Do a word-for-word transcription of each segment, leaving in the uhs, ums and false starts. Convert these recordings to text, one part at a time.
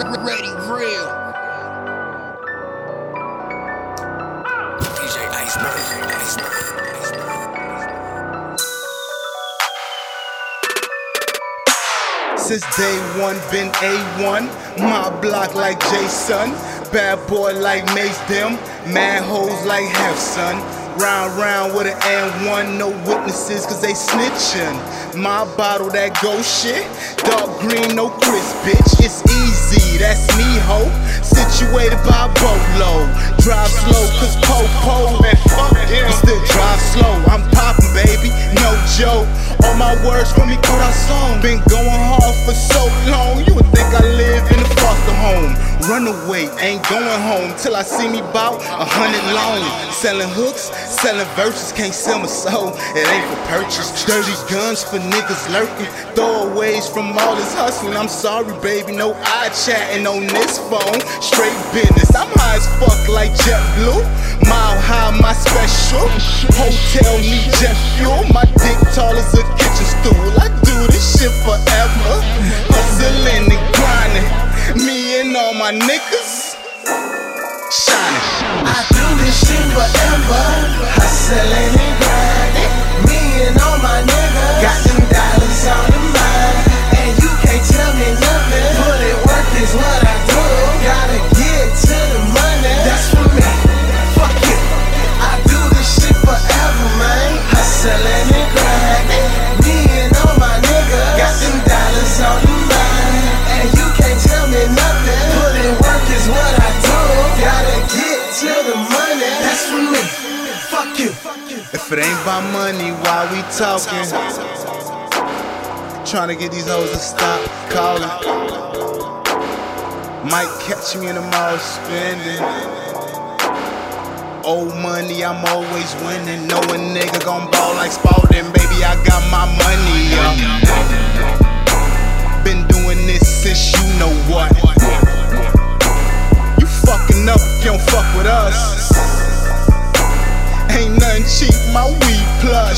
Ready real. D J Iceberg. Since day one, been A one. My block like Jason. Bad boy like Mace them. Mad hoes like Hef, son. Round round with an N one, no witnesses cause they snitchin'. My bottle that ghost shit, dark green, no crisp, bitch. It's easy, that's me, ho. Situated by Bolo. Drive slow cause po-po, man, fuck him. Still drive slow, I'm poppin', baby, no joke. All my words from me caught our song. Been going hard for so long, you would think I live in a foster home. Runaway, ain't going home till I see me bout a hundred long. Selling hooks, selling verses, can't sell my soul, it ain't for purchase. Dirty guns for niggas lurking, throwaways from all this hustling. I'm sorry, baby, no eye chatting on this phone. Straight business, I'm high as fuck like JetBlue. Mile high, my special. Hotel need jet fuel. My dick tall as a kitchen stool. I do this shit forever. Hustling and grinding. Me and all my niggas shining. I do this shit forever. Hustling and grinding. Me and all my niggas got them dollars on the mind. And you can't tell me nothing. Put it work is what I do. Gotta get to the money. That's for me. Fuck you. I do this shit forever, man. Hustling and grinding. Me and all my niggas got them dollars on the mind. And you can't tell me nothing. Put in work is what I do. Gotta get to the money. That's for me. Fuck you. If it ain't about money, why we talking? Tryna get these hoes to stop calling. Might catch me in the mall spending. Old money, I'm always winning. Know a nigga gon' ball like Spalding. Baby, I got my money up. Been doing this since you know what. You fucking up if you don't fuck with us. Ain't nothing cheap, my weed plush.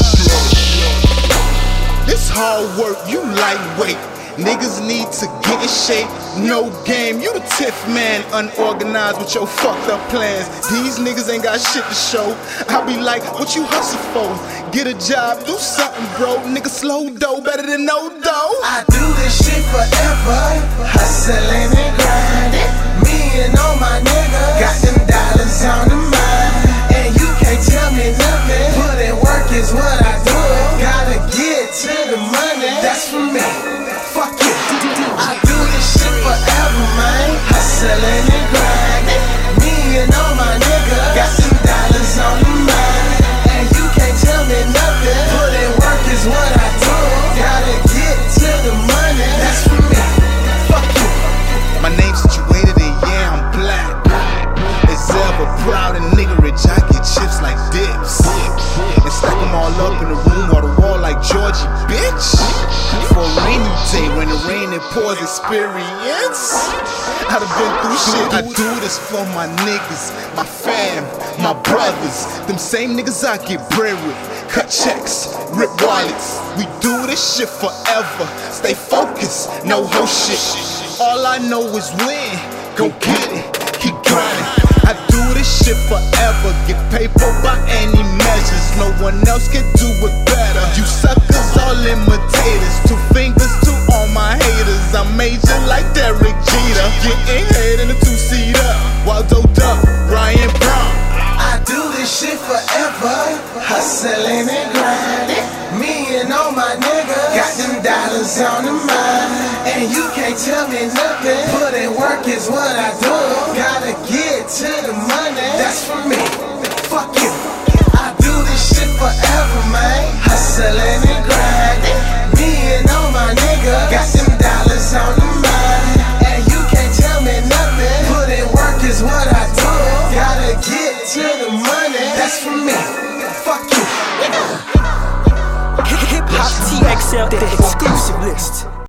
This hard work, you lightweight. Niggas need to get in shape. No game, you the tiff man. Unorganized with your fucked up plans. These niggas ain't got shit to show. I be like, what you hustle for? Get a job, do something, bro. Nigga slow dough, better than no dough. I do this shit forever. Hustling and grinding. Me and all my niggas got them dollars on the mind. And you can't tell me nothing. Put in work is what I do. Gotta get to the money. That's for me. Fuck you. I do this shit forever, man. Hustling and grinding. Me and all my niggas got them dollars on the mind. And you can't tell me nothing. Put in work is what I do. Gotta get to the money. That's for me. Fuck you. My name's situated and yeah, I'm black. It's ever proud and nigga rich, I get chips like dips. And stack them all up in the room or the wall like Georgie, bitch. For a rainy day when the rain it pours experience. I done been through shit, I do this for my niggas, my fam, my brothers. Them same niggas I get bread with. Cut checks, rip wallets. We do this shit forever. Stay focused, no whole shit. All I know is win, go get it, keep grinding. I do this shit forever, get paper by any measures. No one else can do it better. You suckers all imitators, two fingers to all my haters. I'm major like Derek Jeter, getting head in a two-seater. Waldo Duck, Ryan Brown. I do this shit forever. Hustling and grinding. Me and all my niggas got them dollars on the mind. And you can't tell me nothing. Put in work is what I do. Gotta get to the money. That's for me. Fuck you. I do this shit forever, man. Hustling and grinding. Me and all my niggas got them dollars on the mind. And you can't tell me nothing. Put in work is what I do. Gotta get to the money. That's for me. Fuck you. Hip Hop T X L.